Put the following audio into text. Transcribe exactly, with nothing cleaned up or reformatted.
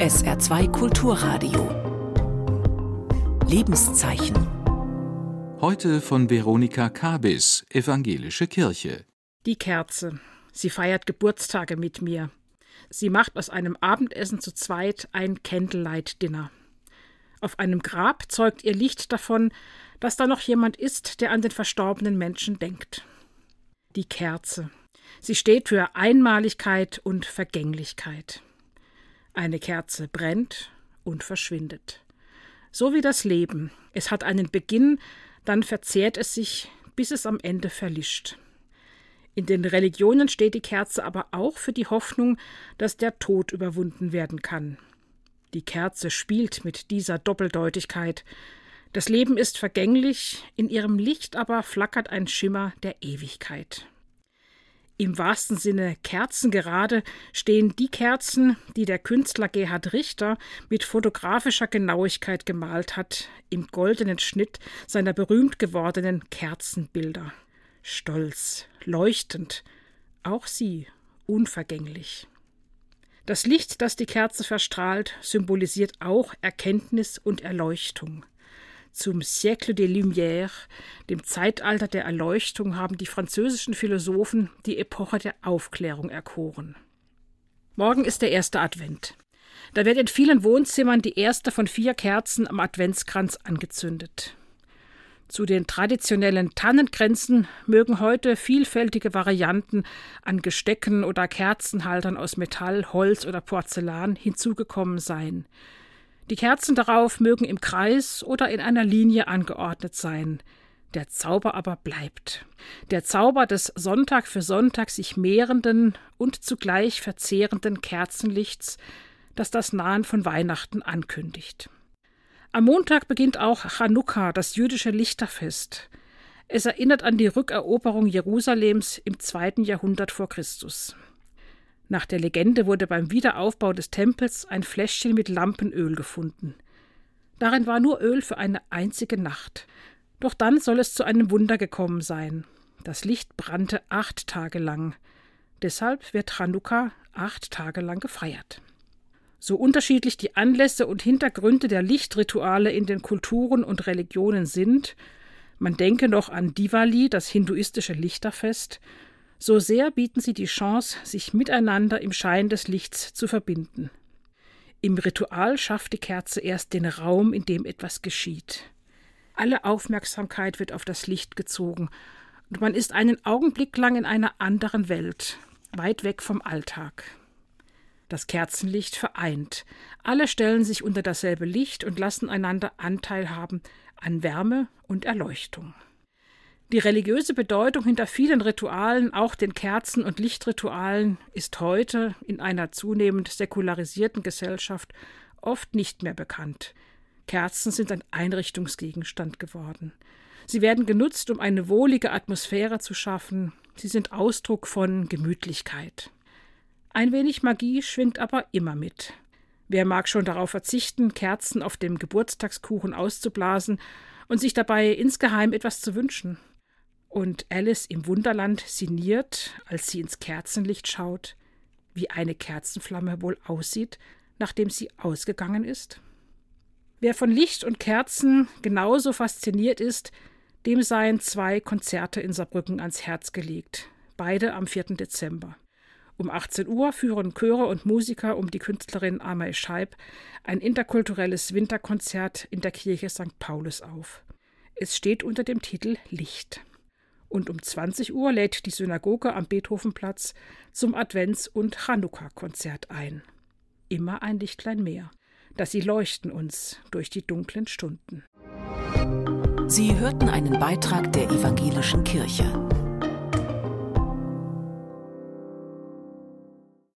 S R zwei Kulturradio. Lebenszeichen. Heute von Veronika Kabis, Evangelische Kirche. Die Kerze. Sie feiert Geburtstage mit mir. Sie macht aus einem Abendessen zu zweit ein Candlelight-Dinner. Auf einem Grab zeugt ihr Licht davon, dass da noch jemand ist, der an den verstorbenen Menschen denkt. Die Kerze. Sie steht für Einmaligkeit und Vergänglichkeit. Eine Kerze brennt und verschwindet. So wie das Leben. Es hat einen Beginn, dann verzehrt es sich, bis es am Ende verlischt. In den Religionen steht die Kerze aber auch für die Hoffnung, dass der Tod überwunden werden kann. Die Kerze spielt mit dieser Doppeldeutigkeit. Das Leben ist vergänglich, in ihrem Licht aber flackert ein Schimmer der Ewigkeit. Im wahrsten Sinne kerzengerade stehen die Kerzen, die der Künstler Gerhard Richter mit fotografischer Genauigkeit gemalt hat, im goldenen Schnitt seiner berühmt gewordenen Kerzenbilder. Stolz, leuchtend, auch sie unvergänglich. Das Licht, das die Kerze verstrahlt, symbolisiert auch Erkenntnis und Erleuchtung. Zum Siècle des Lumières, dem Zeitalter der Erleuchtung, haben die französischen Philosophen die Epoche der Aufklärung erkoren. Morgen ist der erste Advent. Da wird in vielen Wohnzimmern die erste von vier Kerzen am Adventskranz angezündet. Zu den traditionellen Tannenkränzen mögen heute vielfältige Varianten an Gestecken oder Kerzenhaltern aus Metall, Holz oder Porzellan hinzugekommen sein. Die Kerzen darauf mögen im Kreis oder in einer Linie angeordnet sein. Der Zauber aber bleibt. Der Zauber des Sonntag für Sonntag sich mehrenden und zugleich verzehrenden Kerzenlichts, das das Nahen von Weihnachten ankündigt. Am Montag beginnt auch Chanukka, das jüdische Lichterfest. Es erinnert an die Rückeroberung Jerusalems im zweiten Jahrhundert vor Christus. Nach der Legende wurde beim Wiederaufbau des Tempels ein Fläschchen mit Lampenöl gefunden. Darin war nur Öl für eine einzige Nacht. Doch dann soll es zu einem Wunder gekommen sein. Das Licht brannte acht Tage lang. Deshalb wird Chanukka acht Tage lang gefeiert. So unterschiedlich die Anlässe und Hintergründe der Lichtrituale in den Kulturen und Religionen sind, man denke noch an Diwali, das hinduistische Lichterfest, so sehr bieten sie die Chance, sich miteinander im Schein des Lichts zu verbinden. Im Ritual schafft die Kerze erst den Raum, in dem etwas geschieht. Alle Aufmerksamkeit wird auf das Licht gezogen und man ist einen Augenblick lang in einer anderen Welt, weit weg vom Alltag. Das Kerzenlicht vereint. Alle stellen sich unter dasselbe Licht und lassen einander Anteil haben an Wärme und Erleuchtung. Die religiöse Bedeutung hinter vielen Ritualen, auch den Kerzen- und Lichtritualen, ist heute in einer zunehmend säkularisierten Gesellschaft oft nicht mehr bekannt. Kerzen sind ein Einrichtungsgegenstand geworden. Sie werden genutzt, um eine wohlige Atmosphäre zu schaffen. Sie sind Ausdruck von Gemütlichkeit. Ein wenig Magie schwingt aber immer mit. Wer mag schon darauf verzichten, Kerzen auf dem Geburtstagskuchen auszublasen und sich dabei insgeheim etwas zu wünschen? Und Alice im Wunderland sinniert, als sie ins Kerzenlicht schaut, wie eine Kerzenflamme wohl aussieht, nachdem sie ausgegangen ist? Wer von Licht und Kerzen genauso fasziniert ist, dem seien zwei Konzerte in Saarbrücken ans Herz gelegt, beide am vierten Dezember. Um achtzehn Uhr führen Chöre und Musiker um die Künstlerin Amay Scheib ein interkulturelles Winterkonzert in der Kirche Sankt Paulus auf. Es steht unter dem Titel Licht. Und um zwanzig Uhr lädt die Synagoge am Beethovenplatz zum Advents- und Chanukka-Konzert ein. Immer ein Lichtlein mehr, das sie leuchten uns durch die dunklen Stunden. Sie hörten einen Beitrag der Evangelischen Kirche.